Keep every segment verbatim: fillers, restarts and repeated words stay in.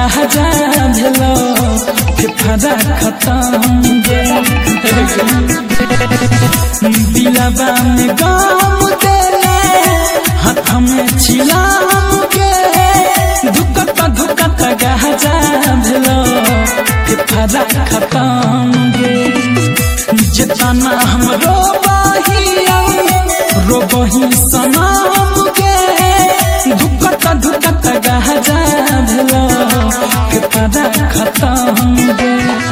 गाजा भेलो फेफड़ा खत्म गे दिलवा में गम देले हाथ में छिलाम के धुकत धुकत गाजा भेलो फेफड़ा खत्म गे जितना हम रोबाहिया रोबही सनम के धुकत धुकत गाजा भेलो फेफड़ा खत्म गे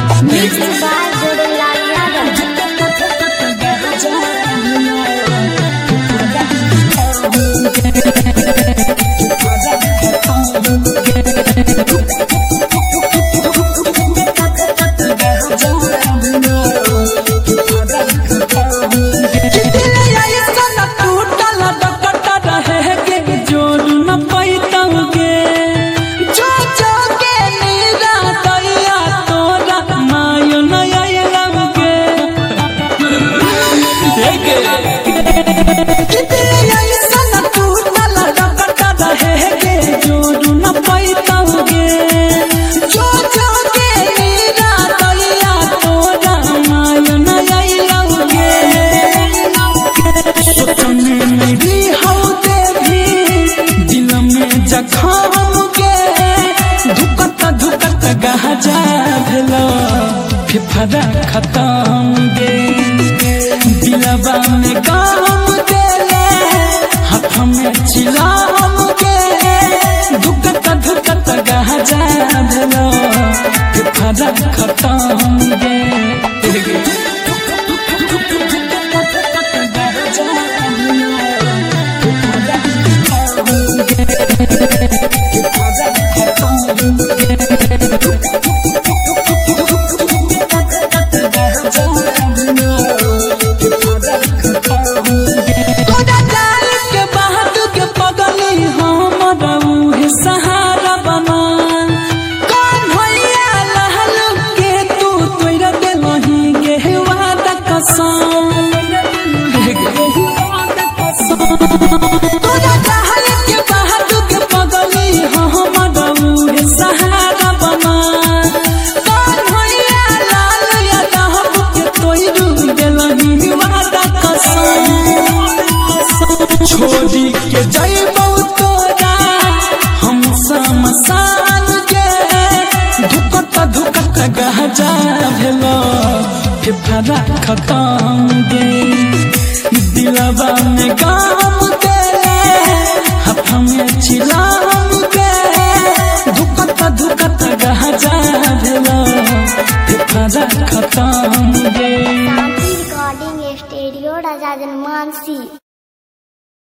गाजा भेलो फेफड़ा खत्म गे दिलवा में गम देले हाथ में छिलाम के धुकत धुकत गाजा भेलो फेफड़ा खत्म गे छोड़ी के जाइबो तोरा हम समसान के धुकत धुकत गाजा भेलो फेफड़ा खत्म गे दिलवा में गम